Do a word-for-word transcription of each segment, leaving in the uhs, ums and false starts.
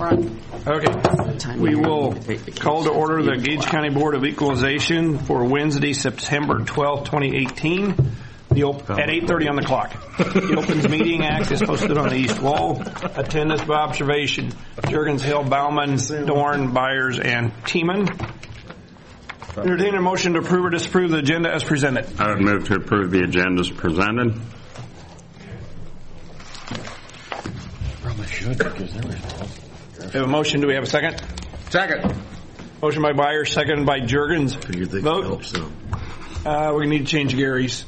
We're on. Okay. We will call to order the Gage County Board of Equalization for Wednesday, September twelfth, twenty eighteen. The op- at eight thirty on the clock. The Opens Meeting Act is posted on the east wall. Attendance by observation. Juergens, Hill, Bauman, Dorn, Byers, and Tiemann. Entertain a motion to approve or disapprove the agenda as presented. I would move to approve the agenda as presented. Probably should, because there was We have a motion. Do we have a second? Second. Motion by Byers, seconded by Juergens. Figured they could Vote. help some. Uh, we need to change Gary's.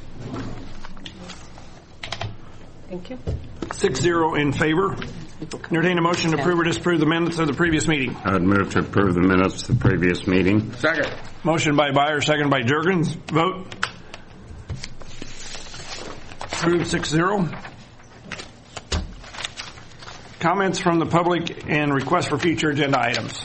Thank you. Six zero in favor. Entertain a motion to approve or disapprove the minutes of the previous meeting. I would move to approve the minutes of the previous meeting. Second. Motion by Byers, seconded by Juergens. Vote. Approved six zero. Comments from the public and requests for future agenda items.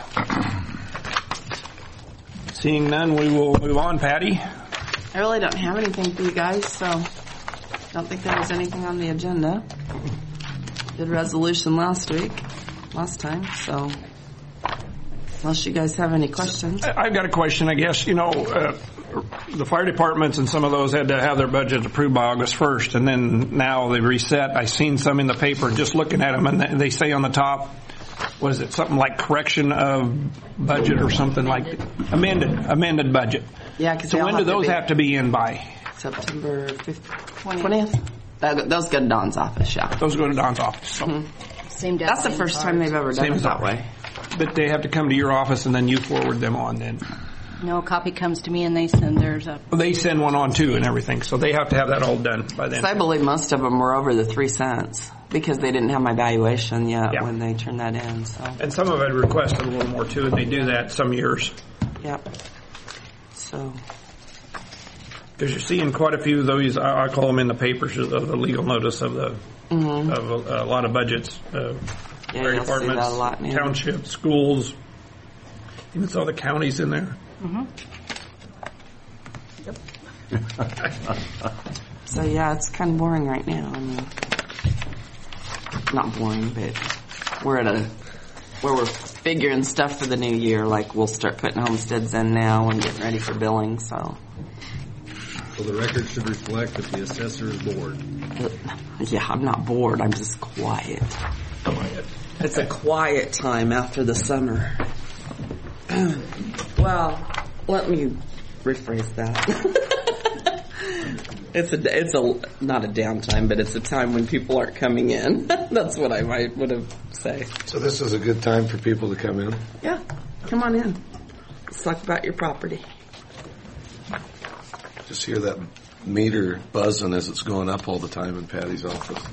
Seeing none, we will move on. Patty? I really don't have anything for you guys, so don't think there was anything on the agenda. Did resolution last week, last time, so unless you guys have any questions. I've got a question, I guess. You know, uh, the fire departments and some of those had to have their budgets approved by August first, and then now they've reset. I've seen some in the paper just looking at them, and they say on the top, what is it, something like correction of budget or something like that? Amended, amended budget. Yeah, because So when do those to have to be in by? September twentieth. That, those go to Don's office, yeah. Those go to Don's office. So. Mm-hmm. Same day. That's the first time they've ever done Same it as that ours. way. But they have to come to your office, and then you forward them on then. No, a copy comes to me and they send theirs up. Well, they send one on too and everything, so they have to have that all done by then. So I believe most of them were over the three cents because they didn't have my valuation yet Yeah. when they turned that in. So And some of it requested a little more too, and they do that some years. yep. So Because you're seeing quite a few of those, I I call them in the papers, of the legal notice of the mm-hmm. of a, a lot of budgets, uh, yeah, fire you'll see that a departments, lot now. townships, schools, even saw the counties in there. Mm-hmm. So yeah, it's kind of boring right now. I mean, not boring, but we're at a where we're figuring stuff for the new year. Like we'll start putting homesteads in now and getting ready for billing. So. So the record should reflect that the assessor is bored. Yeah, I'm not bored. I'm just quiet. Quiet. It's a quiet time after the summer. Well, let me rephrase that. It's a it's a not a downtime, but it's a time when people aren't coming in. That's what I might would have say. So this is a good time for people to come in? Yeah, come on in. Let's talk about your property. Just hear that meter buzzing as it's going up all the time in Patty's office.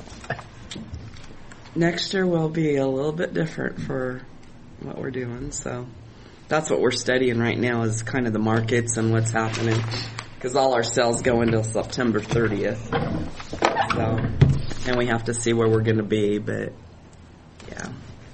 Next year will be a little bit different for what we're doing, so that's what we're studying right now is kind of the markets and what's happening, because all our sales go until September thirtieth, so, and we have to see where we're going to be, but yeah,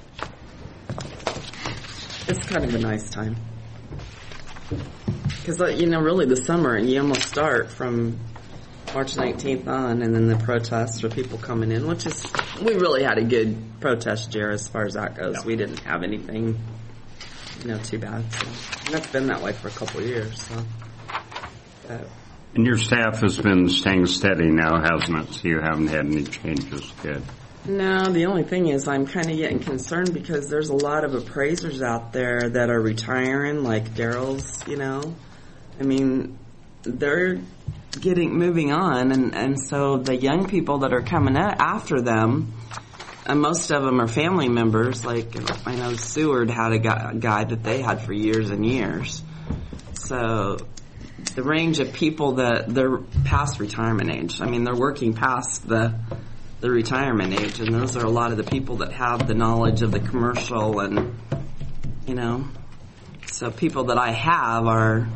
it's kind of a nice time. Because, you know, really the summer, and you almost start from March nineteenth on, and then the protests with people coming in, which is, we really had a good protest year as far as that goes. No. We didn't have anything, you know, too bad. So. And that's been that way for a couple of years. So. But, And your staff has been staying steady now, hasn't it? So you haven't had any changes. Good. no, the only thing is I'm kind of getting concerned because there's a lot of appraisers out there that are retiring, like Daryl's, you know. I mean, they're getting moving on, and, and so the young people that are coming up after them, and most of them are family members. Like I know Seward had a guy, a guy that they had for years and years. So the range of people that they're past retirement age. I mean, they're working past the the retirement age, and those are a lot of the people that have the knowledge of the commercial, and you know, so people that I have are.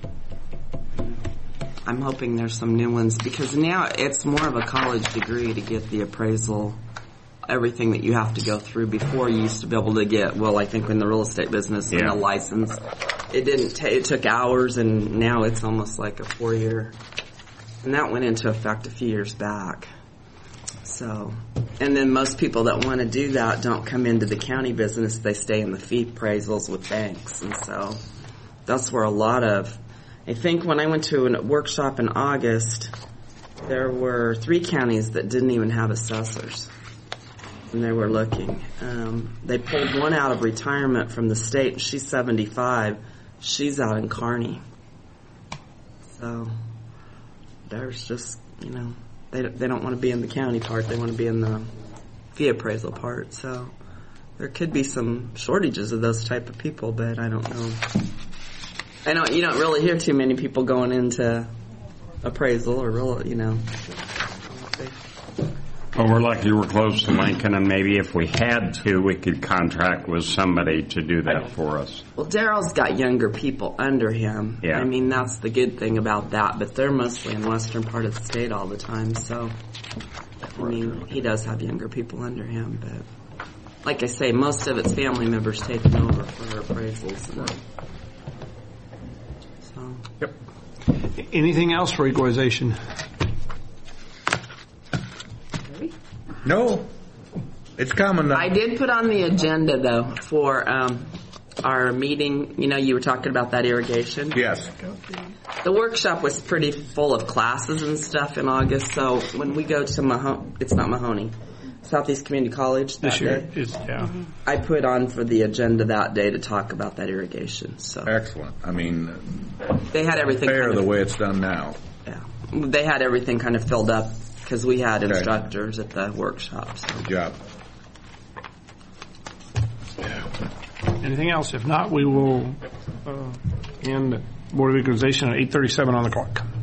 I'm hoping there's some new ones because now it's more of a college degree to get the appraisal, everything that you have to go through. Before you used to be able to get, well, I think in the real estate business Yeah. and a license, it didn't ta it took hours, and now it's almost like a four year, and that went into effect a few years back. So, and then most people that want to do that don't come into the county business. They stay in the fee appraisals with banks. And so that's where a lot of, I think when I went to a workshop in August, there were three counties that didn't even have assessors. And they were looking. Um, they pulled one out of retirement from the state. She's seventy-five. She's out in Kearney. So there's just, you know, they they don't want to be in the county part. They want to be in the fee appraisal part. So there could be some shortages of those type of people, but I don't know. I don't. You don't really hear too many people going into appraisal or real, you know. Well, we're lucky we're close to Lincoln, and maybe if we had to, we could contract with somebody to do that for us. Well, Daryl's got younger people under him. Yeah. I mean, that's the good thing about that, but they're mostly in western part of the state all the time, so, I mean, he does have younger people under him, but, like I say, most of it's family members taking over for appraisals. And, so. Yep. Anything else for equalization? No, it's coming. I did put on the agenda, though, for um, our meeting. You know, you were talking about that irrigation. Yes. The workshop was pretty full of classes and stuff in August, so when we go to Mahoney, it's not Mahoney, Southeast Community College that This year day, is, yeah. I put on for the agenda that day to talk about that irrigation. So Excellent. I mean, they had everything fair kind of, the way it's done now. Yeah, they had everything kind of filled up because we had Okay. instructors at the workshop. So. Good job. Anything else? If not, we will uh, end Board of Equalization at eight thirty-seven on the clock.